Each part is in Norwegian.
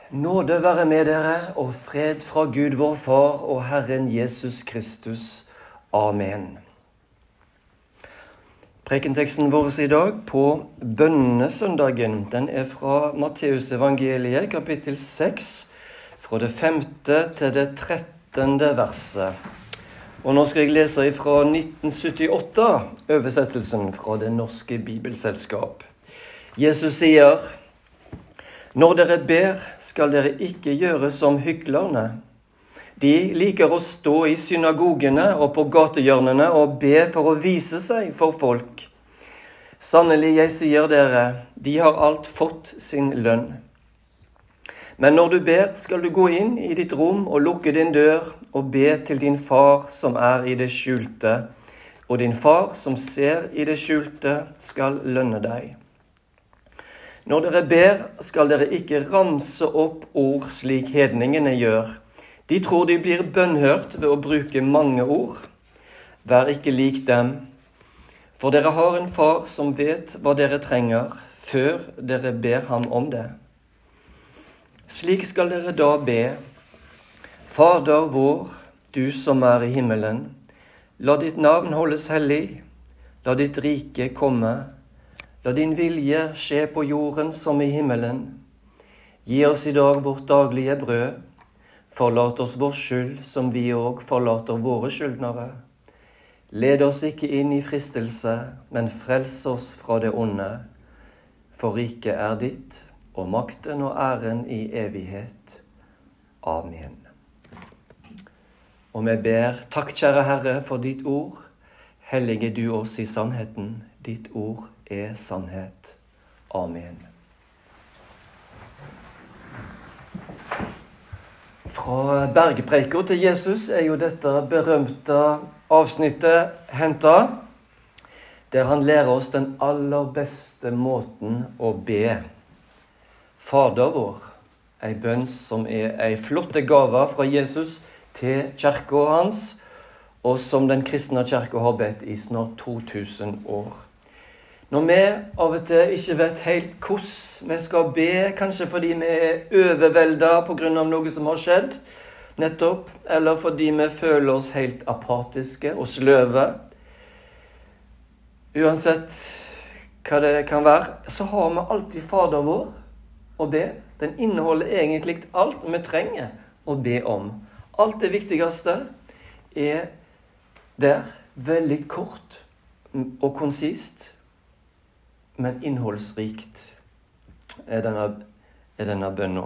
Nåde være med dere, og fred fra Gud vår Far og Herren Jesus Kristus. Amen. Prekenteksten vår i dag på bønnesøndagen, den er fra Matteus evangeliet, kapittel 6, fra det 5. til det 13. verset. Og nå skal jeg lese fra 1978, oversettelsen fra Det Norske Bibelselskap. Jesus sier: Når dere ber, skal dere ikke gjøre som hyklerne. De liker å stå i synagogene og på gatehjørnene og be for å vise seg for folk. Sannelig, jeg sier dere, de har alt fått sin lønn. Men når du ber, skal du gå inn i ditt rom og lukke din dør og be til din far som er i det skjulte, og din far som ser i det skjulte skal lønne deg. Når dere ber, skal dere ikke ramse opp ord slik hedningene gjør. De tror de blir bønnhørt ved å bruke mange ord. Vær ikke lik dem, for dere har en far som vet hva dere trenger, før dere ber ham om det. Slik skal dere da be: Fader vår, du som er i himmelen, la ditt navn holdes hellig, la ditt rike komme. La din vilje skje på jorden som i himmelen. Gi oss i dag vårt daglige brød. Forlat oss vår skyld, som vi også forlater våre skyldnere. Led oss ikke inn i fristelse, men frels oss fra det onde. For riket er ditt, og makten og æren i evighet. Amen. Og vi ber: Takk, kjære Herre, for ditt ord. Hellige du oss i sannheten. Ditt ord er sannhet. Amen. Fra bergpreiker til Jesus er jo dette berømte avsnittet hentet, der han lærer oss den aller beste måten å be. Fader vår, ei bønn som er ei flotte gave fra Jesus til kirka hans, og som den kristne kirka har bedt i snart 2000 år. Når vi av og til ikke vet helt hvordan vi skal be, kanskje fordi vi er overveldet på grunn av noe som har skjedd, nettopp, eller fordi vi føler oss helt apatiske og sløve, uansett hva det kan være, så har vi alltid Fader vår å be. Den inneholder egentlig alt vi trenger å be om. Alt det viktigste er der, veldig kort og konsist, men innholdsrikt er denne bønna.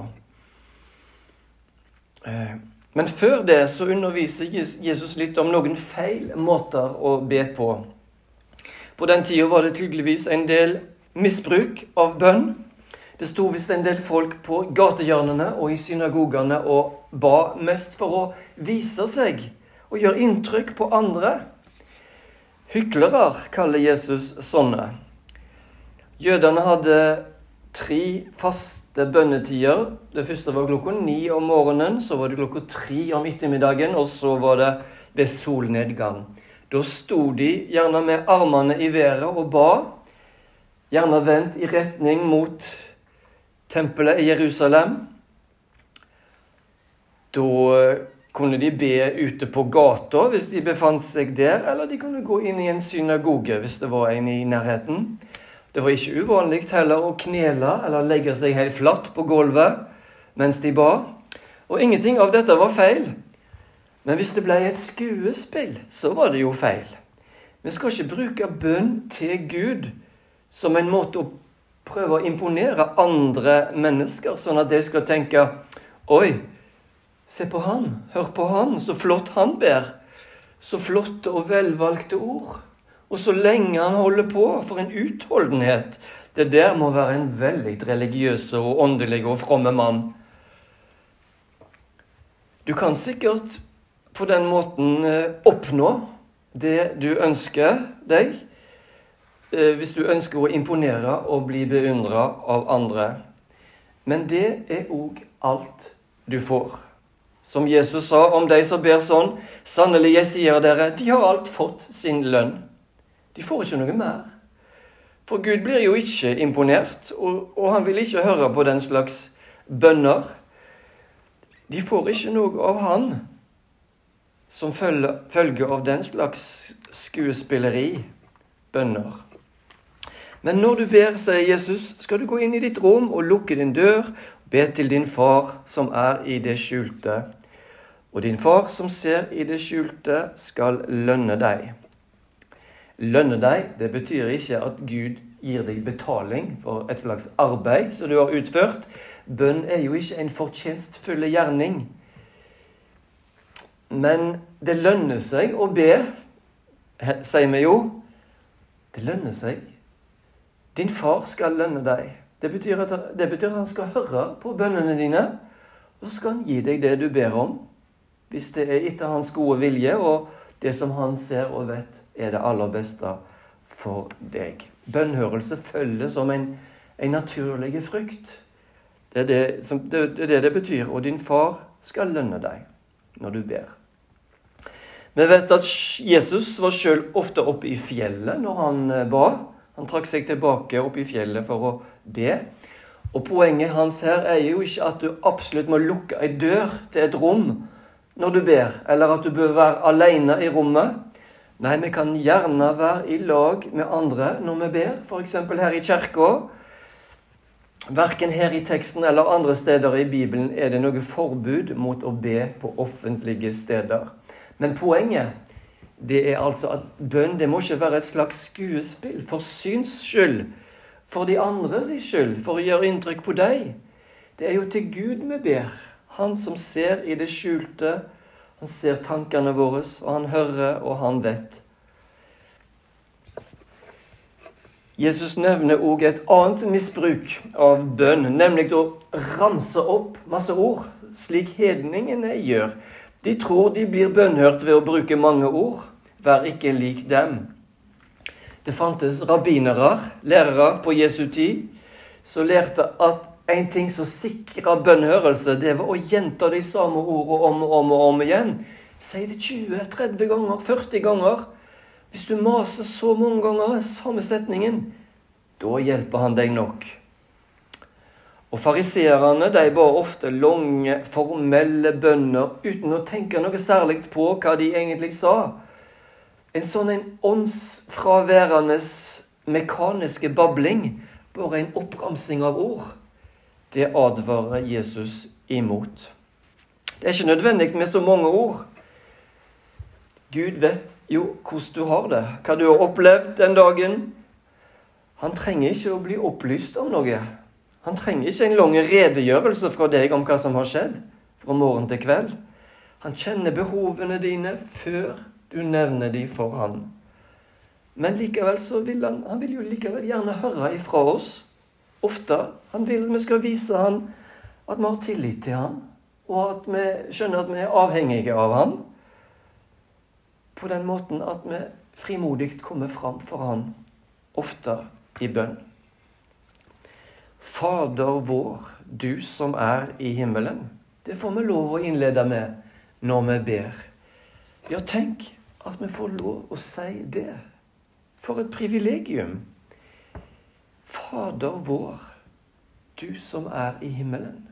Men før det så underviser Jesus litt om noen feil måter å be på. På den tiden var det tydeligvis en del misbruk av bønn. Det stod visst en del folk på gatehjørnene og i synagogene og ba mest for å vise seg og gjøre inntrykk på andre. Hyklere kaller Jesus sånne. Jødene hadde 3 faste bønnetider. Det første var klokka 9 om morgenen, så var det klokka 3 om ettermiddagen, og så var det ved solnedgang. Da stod de gjerne med armene i været og ba, gjerne vendt i retning mot tempelet i Jerusalem. Da kunne de be ute på gata hvis de befant seg der, eller de kunne gå inn i en synagoge hvis det var en i nærheten. Det var ikke uvanlig heller å knele eller legge seg helt flatt på gulvet mens de ba. Og ingenting av dette var feil. Men hvis det ble et skuespill, så var det jo feil. Vi skal ikke bruke bønn til Gud som en måte å prøve å imponere andre mennesker, sånn at de skal tenke: Oi, se på han, hør på han, så flott han ber. Så flotte og velvalgte ord. Og så lenge han holder på, for en utholdenhet. Det der må være en veldig religiøs og åndelig og fromme mann. Du kan sikkert på den måten oppnå det du ønsker deg, hvis du ønsker å imponere og bli beundret av andre. Men det er også alt du får. Som Jesus sa om de som ber sånn: Sannelig, jeg sier dere, de har alt fått sin lønn. De får ikke noe mer. For Gud blir jo ikke imponert, og han vil ikke høre på den slags bønner. de får ikke noe av han som følge av den slags skuespilleri, bønner. Men når du ber, sier Jesus, skal du gå inn i ditt rom og lukke din dør, og be til din far som er i det skjulte. Og din far som ser i det skjulte skal lønne deg. Lønne deg, det betyr ikke at Gud gir deg betaling for et slags arbeid som du har utført. Bønn er jo ikke en fortjenstfull gjerning. Men det lønner seg å be, sier vi jo. Det lønner seg. Din far skal lønne deg. Det betyr at han skal høre på bønnene dine, og så skal han gi deg det du ber om, hvis det er etter hans gode vilje, og det som han ser og vet er det aller beste for deg. Bønnhørelse følger som en naturlig frykt. Det er det betyr, og din far skal lønne deg når du ber. Vi vet at Jesus var selv ofte oppe i fjellet når han ba. Han trakk seg tilbake opp i fjellet for å be. Og poenget hans her er jo ikke at du absolutt må lukke en dør til et rom når du ber, eller at du bør være alene i rommet. Nei, vi kan gjerne være i lag med andre når vi ber, for eksempel her i kirka. Hverken her i teksten eller andre steder i Bibelen er det noe forbud mot å be på offentlige steder. Men poenget, det er altså at bønn, det må ikke være et slags skuespill for syns skyld, for de andres skyld, for å gjøre inntrykk på deg. Det er jo til Gud vi ber. Han som ser i det skjulte, han ser tankene våre, og han hører og han vet. Jesus nevner også et annet misbruk av bønn, nemlig å ramse opp masse ord, slik hedningene gjør. De tror de blir bønnhørt ved å bruke mange ord. Vær ikke lik dem. Det fantes rabbinere, lærere på Jesu tid, som lærte at en ting som sikret bønnhørelse, det var å gjenta de samme ordene om igjen. Si det 20, 30 ganger, 40 ganger. Hvis du maser så mange ganger samme setningen, da hjelper han deg nok. Og fariseerne, de ba ofte lange, formelle bønner uten å tenke noe særlig på hva de egentlig sa. En sånn åndsfraværendes mekaniske babling, bare en oppramsing av ord, det advarer Jesus imot. Det er ikke nødvendig med så mange ord. Gud vet jo hvordan du har det, hva du har opplevd den dagen. Han trenger ikke å bli opplyst om noe. Han trenger ikke en lang redegjørelse fra deg om hva som har skjedd, fra morgen til kveld. Han kjenner behovene dine før du nevner de for han. Men likevel så vil han vil jo likevel gjerne høre ifra oss. Ofte. Han vil vi skal vise han at vi har tillit til han, og at vi skjønner at vi er avhengige av han. På den måten at vi frimodig kommer fram for han, ofte i bønn. Fader vår, du som er i himmelen. Det får vi lov å innlede med når vi ber. Ja, tenk at vi får lov å si det. For et privilegium. Fader vår, du som er i himmelen.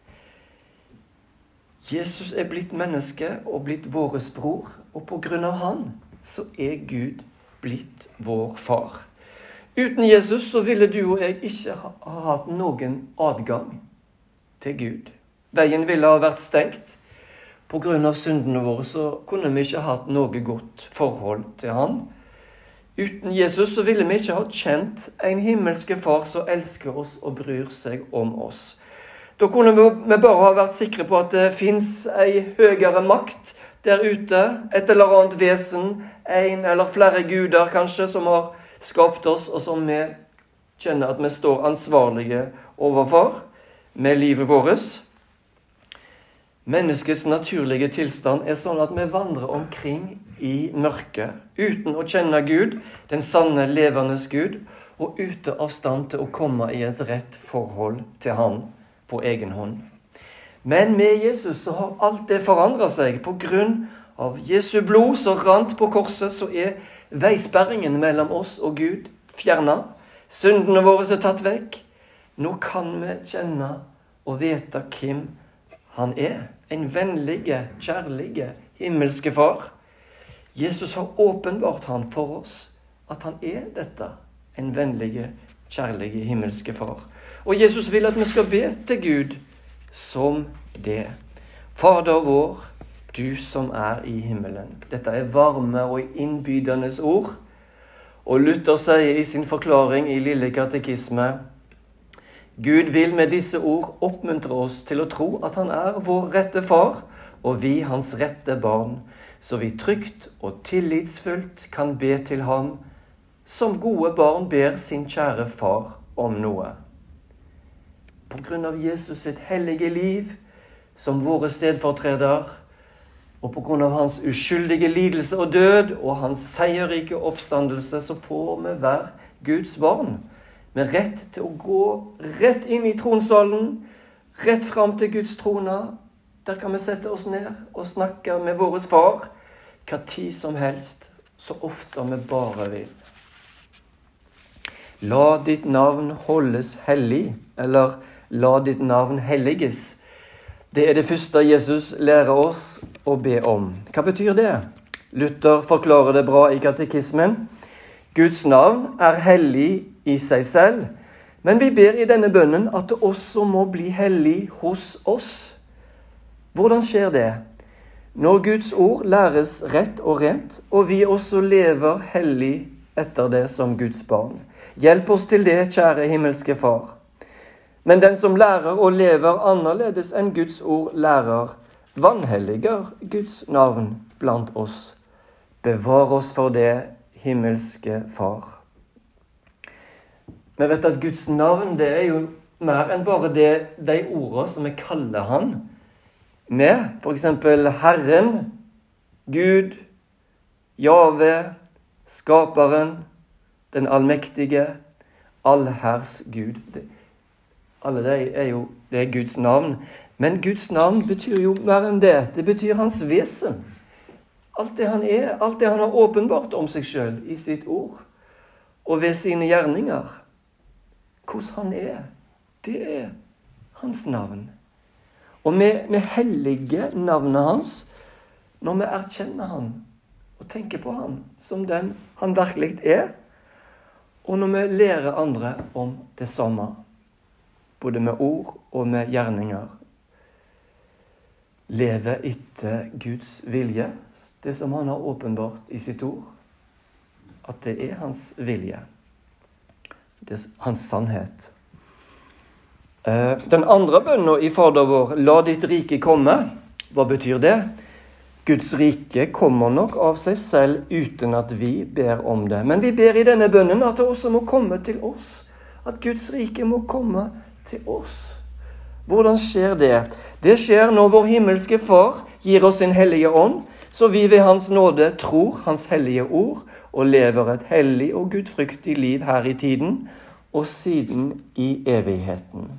Jesus er blitt menneske og blitt våres bror, og på grunn av han så er Gud blitt vår far. Uten Jesus så ville du og jeg ikke ha hatt noen adgang til Gud. Veien ville ha vært stengt. På grunn av syndene våre så kunne vi ikke hatt noe godt forhold til han. Uten Jesus så ville vi ikke ha kjent en himmelske far som elsker oss og bryr seg om oss. Da kunne vi bare ha vært sikre på at det finnes en høyere makt der ute, et eller annet vesen, en eller flere guder kanskje, som har skapt oss, og som vi kjenner at vi står ansvarlige overfor med livet vårt. Menneskets naturlige tilstand er sånn at vi vandrer omkring i mørket, uten å kjenne Gud, den sanne, levende Gud, og ute av stand til å komme i et rett forhold til han på egen hånd. Men med Jesus så har alt det forandret seg. På grunn av Jesu blod som rant på korset, så er veisperringen mellom oss og Gud fjernet. Syndene våre er tatt vekk. Nå kan vi kjenne og vite hvem han er en vennlige, kjærlige, himmelske far. Jesus har åpenbart han for oss, at han er dette, en vennlige, kjærlige, himmelske far. Og Jesus vil at vi skal be til Gud som det. Fader vår, du som er i himmelen. Dette er varme og innbydende ord. Og Luther sier i sin forklaring i Lille katekisme, Gud vil med disse ord oppmuntre oss til å tro at han er vår rette far, og vi hans rette barn, så vi trygt og tillitsfullt kan be til ham, som gode barn ber sin kjære far om noe. På grunn av Jesus sitt hellige liv, som våre stedfortreder, og på grunn av hans uskyldige lidelse og død, og hans seierrike oppstandelse, så får vi være Guds barn, med rett til å gå rett inn i tronsalen, rett fram til Guds trona. Der kan vi sette oss ned og snakke med våres far, hva tid som helst, så ofte vi bare vil. La ditt navn holdes hellig, eller la ditt navn helliges. Det er det første Jesus lærer oss å be om. Hva betyr det? Luther forklarer det bra i katekismen. Guds navn er hellig i seg selv, men vi ber i denne bønnen at det også må bli hellig hos oss. Hvordan skjer det? Når Guds ord læres rett og rent, og vi også lever hellig etter det som Guds barn. Hjelp oss til det, kjære himmelske far. Men den som lærer og lever annerledes enn Guds ord lærer, vanhelliger Guds navn blant oss. Bevar oss for det, himmelske far. Vi vet at Guds navn, det er jo mer enn bare de ordene som vi kaller han med. For eksempel Herren, Gud, Jave, Skaperen, den allmektige, allherrs Gud. Alle det er Guds navn. Men Guds navn betyr jo mer enn det. Det betyr hans vesen. Alt det han er, alt det han har åpenbart om seg selv i sitt ord og ved sine gjerninger. Hvordan han er, det er hans navn. Og vi helliger navnet hans når vi erkjenner han og tenker på han som den han virkelig er, og når vi lærer andre om det samme, både med ord og med gjerninger. Leve etter Guds vilje, det som han har åpenbart i sitt ord, at det er hans vilje. Det er hans sannhet. Den andre bønnen i Fader vår, la ditt rike komme. Hva betyr det? Guds rike kommer nok av seg selv uten at vi ber om det. Men vi ber i denne bønnen at det også må komme til oss. At Guds rike må komme til oss. Hvordan skjer det? Det skjer når vår himmelske far gir oss sin hellige ånd, så vi ved hans nåde tror hans hellige ord og lever et hellig og gudfryktig liv her i tiden og siden i evigheten.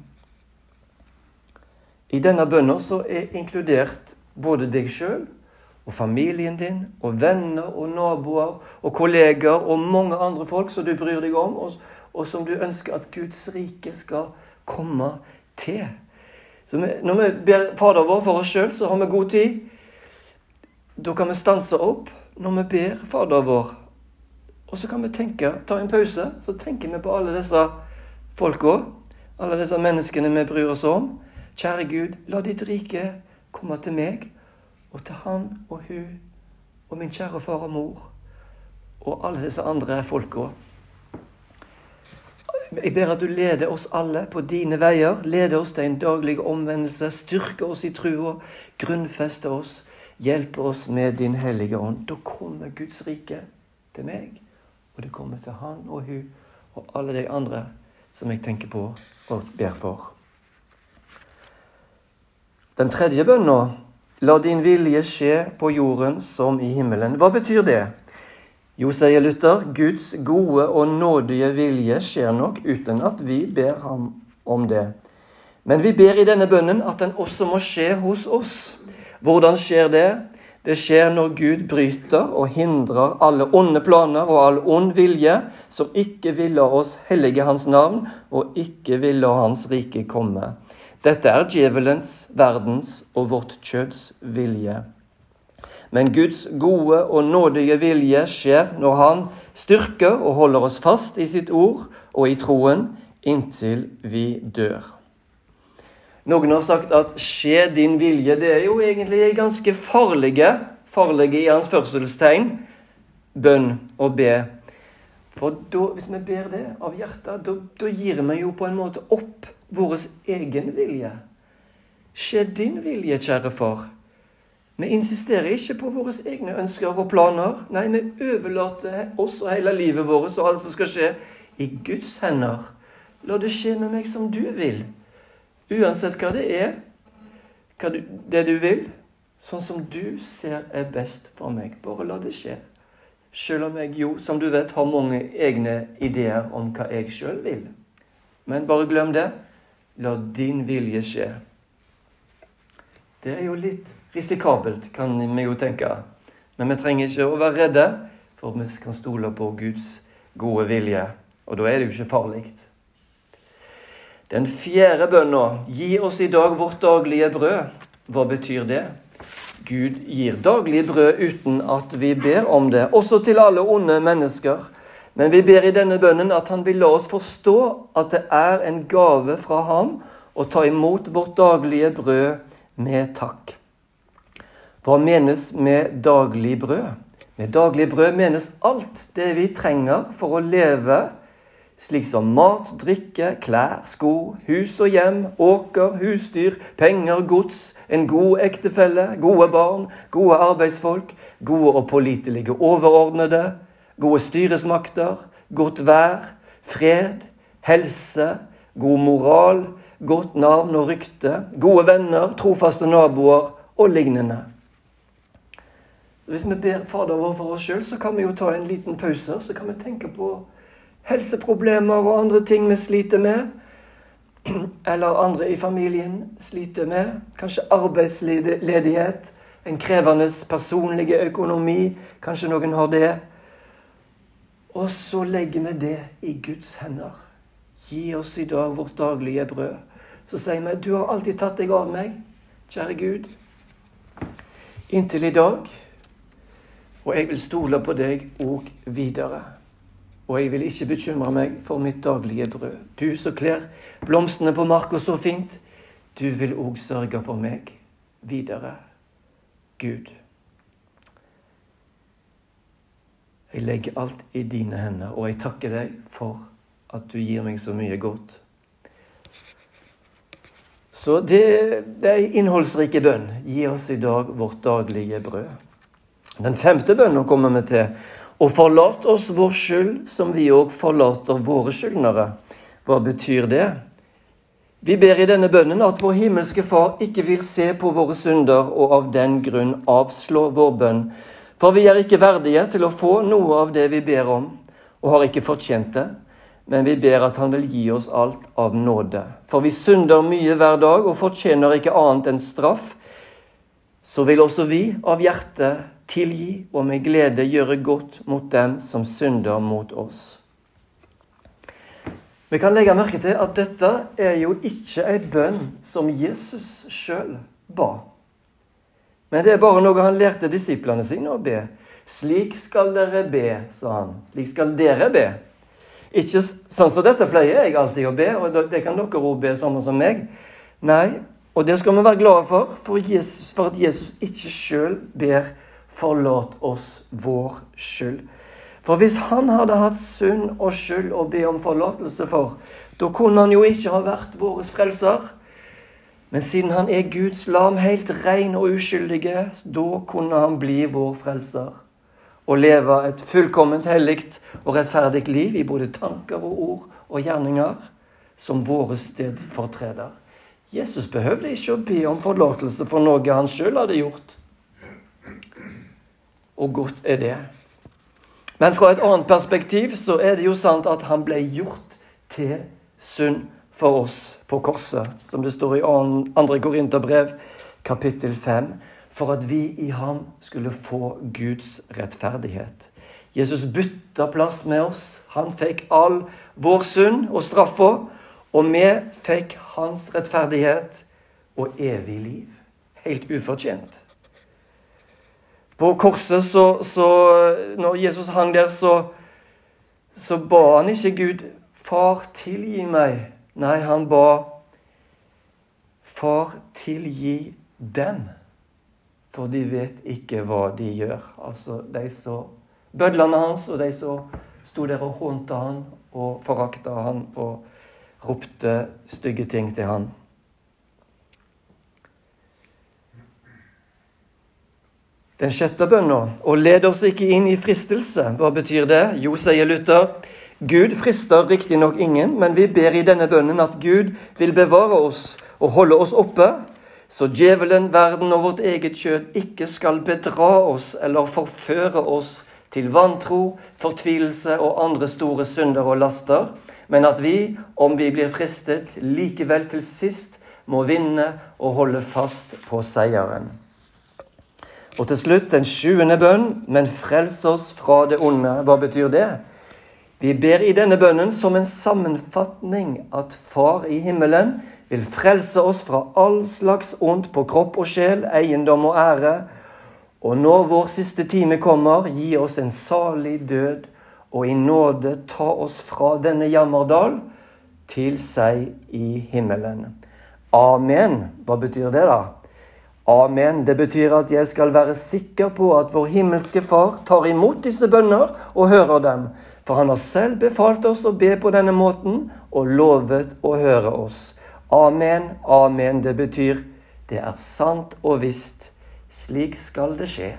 I denne bønnen så er inkludert både deg selv og familien din og venner og naboer og kolleger og mange andre folk som du bryr deg om og som du ønsker at Guds rike skal komme til. Så når vi ber Fader vår for oss selv, så har vi god tid. Da kan vi stanse opp når vi ber Fader vår. Og så kan vi ta en pause, så tenker vi på alle disse folka, alle disse menneskene vi bryr oss om. Kjære Gud, la ditt rike komme til meg, og til han og hun, og min kjære far og mor, og alle disse andre folka. Jeg ber at du leder oss alle på dine veier, leder oss til en daglig omvendelse, styrker oss i trua, grunnfester oss, hjelper oss med din hellige ånd. Da kommer Guds rike til meg, og det kommer til han og hun, og alle de andre som jeg tenker på og ber for. Den tredje bønnen, la din vilje skje på jorden som i himmelen. Hva betyr det? Jo, sier Luther, Guds gode og nådige vilje skjer nok uten at vi ber ham om det. Men vi ber i denne bønnen at den også må skje hos oss. Hvordan skjer det? Det skjer når Gud bryter og hindrer alle onde planer og all ond vilje som ikke vil la oss hellige hans navn og ikke vil la hans rike komme. Dette er djevelens, verdens og vårt kjøds vilje. Men Guds gode og nådige vilje skjer når han styrker og holder oss fast i sitt ord og i troen inntil vi dør. Noen har sagt at skje din vilje, det er jo egentlig ganske farlige i anførselstegn, bønn og be. For da, hvis vi ber det av hjertet, da gir vi jo på en måte opp vår egen vilje. Skje din vilje, kjære far. Vi insisterer ikke på våre egne ønsker og planer. Nei, vi overlater oss og hele livet vårt og alt som skal skje i Guds hender. La det skje med meg som du vil. Uansett hva det er, det du vil, sånn som du ser er best for meg. Bare la det skje. Selv om jeg jo, som du vet, har mange egne ideer om hva jeg selv vil. Men bare glem det. La din vilje skje. Det er jo litt risikabelt, kan vi jo tenke. Men vi trenger ikke å være redde, for vi kan stole på Guds gode vilje. Og da er det jo ikke farlig. Den 4. bønnen, gi oss i dag vårt daglige brød. Hva betyr det? Gud gir daglig brød uten at vi ber om det, også til alle onde mennesker. Men vi ber i denne bønnen at han vil la oss forstå at det er en gave fra ham å ta imot vårt daglige brød med takk. Hva menes med daglig brød? Med daglig brød menes alt det vi trenger for å leve, slik som mat, drikke, klær, sko, hus og hjem, åker, husdyr, penger, gods, en god ektefelle, gode barn, gode arbeidsfolk, gode og pålitelige overordnede, gode styresmakter, godt vær, fred, helse, god moral, godt navn og rykte, gode venner, trofaste naboer og lignende. Hvis vi ber Fader vår for oss selv, så kan vi jo ta en liten pause, så kan vi tenke på helseproblemer og andre ting vi sliter med, eller andre i familien sliter med, kanskje arbeidsledighet, en krevende personlig økonomi, kanskje noen har det. Og så legger vi det i Guds hender. Gi oss i dag vårt daglige brød. Så sier vi, du har alltid tatt deg av meg, kjære Gud, inntil i dag, og jeg vil stole på deg og videre. Og jeg vil ikke bekymre meg for mitt daglige brød. Du som kler blomstene på marken så fint, du vil også sørge for meg videre, Gud. Jeg legger alt i dine hender, og jeg takker deg for at du gir meg så mye godt. Så det er innholdsrike bønn. Gi oss i dag vårt daglige brød. Den 5. bønnen kommer vi til. Og forlat oss vår skyld, som vi også forlater våre skyldnere. Hva betyr det? Vi ber i denne bønnen at vår himmelske far ikke vil se på våre synder, og av den grunn avslå vår bønn. For vi er ikke verdige til å få noe av det vi ber om, og har ikke fortjent det. Men vi ber at han vil gi oss alt av nåde. For vi synder mye hver dag, og fortjener ikke annet enn straff. Så vil også vi av hjertet tilgi og med glede gjøre godt mot dem som synder mot oss. Vi kan legge merke til at dette er jo ikke en bønn som Jesus selv ba. Men det er bare noe han lærte disiplene sine å be. Slik skal dere be, sa han. Slik skal dere be. Ikke sånn som dette pleier jeg alltid å be, og det kan dere også be sånn som meg. Nei, og det skal vi være glade for at Jesus ikke selv ber forlat oss vår skyld. For hvis han hadde hatt synd og skyld å be om forlatelse for, da kunne han jo ikke ha vært våre frelser. Men siden han er Guds lam, helt ren og uskyldige, da kunne han bli vår frelser. Og leve et fullkomment helligt og rettferdig liv i både tanker og ord og gjerninger, som våre stedfortreder. Jesus behøvde ikke å be om forlatelse for noe han selv hadde gjort. Og godt er det. Men fra et annet perspektiv så er det jo sant at han ble gjort til synd for oss på korset, som det står i 2. Korinterbrev, kapittel 5. for at vi i ham skulle få Guds rettferdighet. Jesus bytta plass med oss. Han fikk all vår synd og straffa, og vi fikk hans rettferdighet og evig liv. Helt ufortjent. På korset, når Jesus hang der, så ba han ikke Gud, far, tilgi meg. Nei, han ba, far, tilgi dem, for de vet ikke hva de gjør. Altså, bødlene hans, og de som stod der og hånte han, og forakta han, og ropte stygge ting til han. Den sjette bønnen, og led oss ikke inn i fristelse. Hva betyr det? Jo, sier Luther, Gud frister riktig nok ingen, men vi ber i denne bønnen at Gud vil bevare oss og holde oss oppe, så djevelen, verden og vårt eget kjød ikke skal bedra oss eller forføre oss til vantro, fortvilelse og andre store synder og laster, men at vi, om vi blir fristet, likevel til sist må vinne og holde fast på seieren. Og til slutt den 7. bønn, men frels oss fra det onde. Hva betyr det? Vi ber i denne bønnen som en sammenfatning at Far i himmelen vil frelse oss fra all slags ondt på kropp og sjel, eiendom og ære, og når vår siste time kommer, gi oss en salig død, og i nåde ta oss fra denne jammerdal til seg i himmelen. Amen. Hva betyr det da? Amen. Det betyr at jeg skal være sikker på at vår himmelske Far tar imot disse bønner og hører dem, for han har selv befalt oss å be på denne måten og lovet å høre oss. Amen, amen. Det betyr, det er sant og visst. Slik skal det skje.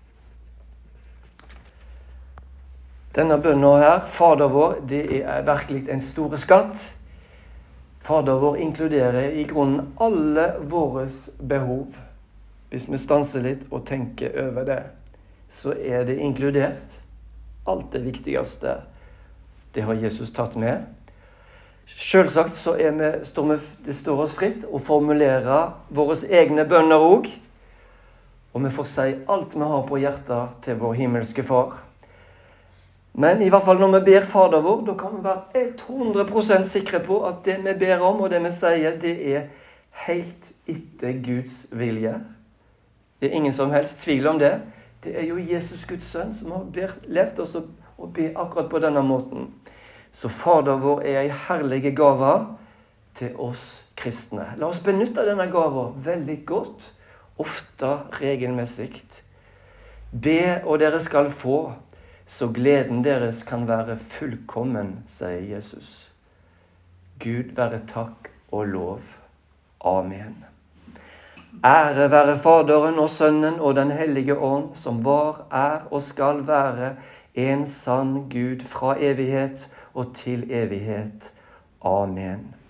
Denne bønnen her, Fader vår, det er virkelig en stor skatt. Fader vår inkluderer i grunnen alle våres behov. Hvis vi stanser litt og tenker over det, så er det inkludert. Alt det viktigste, det har Jesus tatt med. Selvsagt så det står oss fritt å formulere våre egne bønner også, og vi får si alt vi har på hjertet til vår himmelske Far. Men i hvert fall når vi ber Fader vår, da kan vi være 100% sikre på at det vi ber om og det vi sier, det er helt etter Guds vilje. Det er ingen som helst tvil om det. Det er jo Jesus Guds sønn som har lært oss å be akkurat på denne måten. Så Fader vår er en herlig gave til oss kristne. La oss benytte denne gaven veldig godt, ofte regelmessig. Be og dere skal få, så gleden deres kan være fullkommen, sier Jesus. Gud være takk og lov. Amen. Ære være Faderen og Sønnen og den hellige ånd, som var, er og skal være en sann Gud fra evighet og til evighet. Amen.